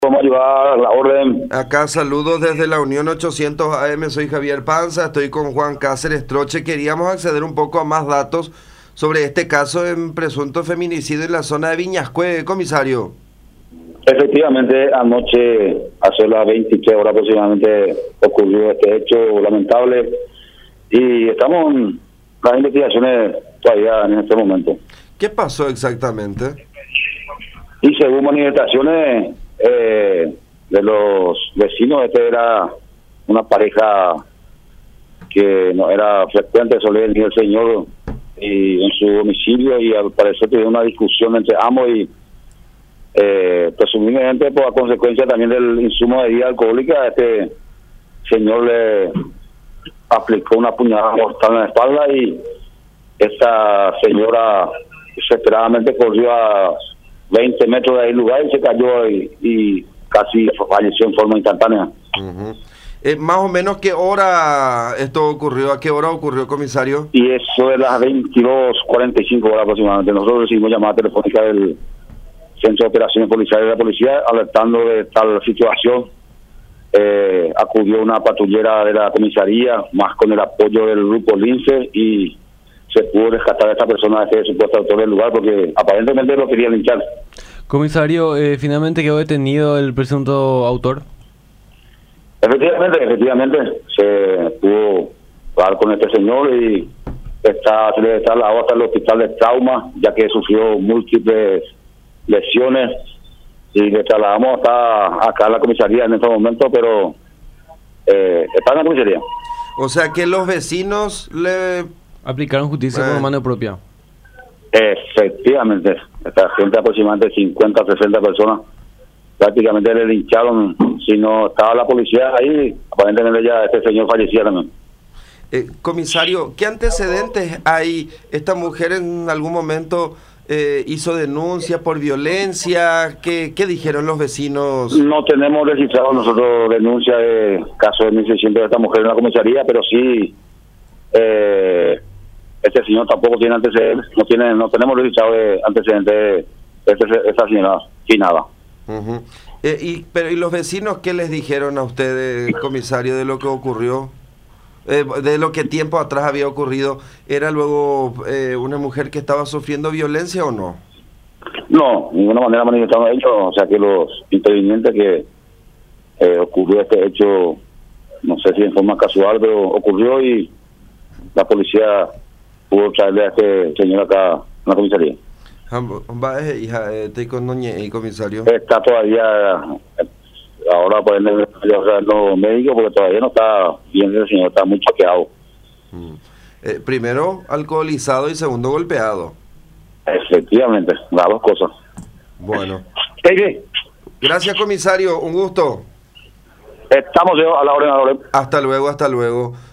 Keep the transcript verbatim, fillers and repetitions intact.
¿Cómo ayudar? La orden. Acá saludos desde la Unión ochocientos A M, soy Javier Panza, estoy con Juan Cáceres Troche. Queríamos acceder un poco a más datos sobre este caso en presunto feminicidio en la zona de Viñascue, comisario. Efectivamente, anoche, hace las veintitrés horas aproximadamente, ocurrió este hecho lamentable y estamos en las investigaciones todavía en este momento. ¿Qué pasó exactamente? Y según manifestaciones eh, de los vecinos, este era una pareja que no era frecuente, solía venir el señor y en su domicilio, y al parecer tuvieron una discusión entre ambos y eh, presumiblemente por consecuencia también del insumo de bebida alcohólica, este señor le aplicó una puñalada mortal en la espalda y esta señora desesperadamente corrió a veinte metros del lugar y se cayó y, y casi falleció en forma instantánea. Uh-huh. Eh, más o menos, ¿qué hora esto ocurrió? ¿A qué hora ocurrió, comisario? Y eso de las veintidós cuarenta y cinco horas aproximadamente. Nosotros recibimos llamada telefónica del Centro de Operaciones Policiales de la Policía alertando de tal situación. Eh, acudió una patrullera de la comisaría, más con el apoyo del grupo Lince, y se pudo rescatar a esta persona de ese supuesto autor del lugar porque aparentemente lo querían linchar. Comisario, eh, ¿finalmente quedó detenido el presunto autor? Efectivamente, efectivamente, se pudo hablar con este señor y está, se le está trasladado hasta el hospital de trauma, ya que sufrió múltiples lesiones, y le trasladamos hasta acá a la comisaría en este momento, pero eh, está en la comisaría. O sea que los vecinos le... aplicaron justicia eh. por mano propia. Efectivamente, esta gente, aproximadamente cincuenta, sesenta personas, prácticamente le lincharon. Si no estaba la policía ahí, aparentemente ya este señor fallecía también. Eh, comisario, ¿qué antecedentes hay? ¿Esta mujer en algún momento eh, hizo denuncia por violencia? ¿Qué, qué dijeron los vecinos? No tenemos registrado nosotros denuncia de caso de mil seiscientos de esta mujer en la comisaría, pero sí eh, este señor tampoco tiene antecedentes, no tiene, no tenemos registrado de antecedentes de este, esta señora, sin nada. Uh-huh. eh, y, pero, ¿y los vecinos qué les dijeron a ustedes, comisario, de lo que ocurrió? Eh, de lo que tiempo atrás había ocurrido. ¿Era luego eh, una mujer que estaba sufriendo violencia o no? No, de ninguna manera manifestaron ellos, o sea que los intervinientes que eh, ocurrió este hecho, no sé si en forma casual, pero ocurrió y la policía pudo traerle a este señor acá en la comisaría. Estoy con doña y comisario. Está todavía, ahora pueden ver los médicos porque todavía no está bien, el señor está muy choqueado. Mm. Eh, primero alcoholizado y segundo golpeado. Efectivamente, las dos cosas. Bueno. Hey, gracias, comisario, un gusto. Estamos yo a la orden, a la orden. Hasta luego, hasta luego.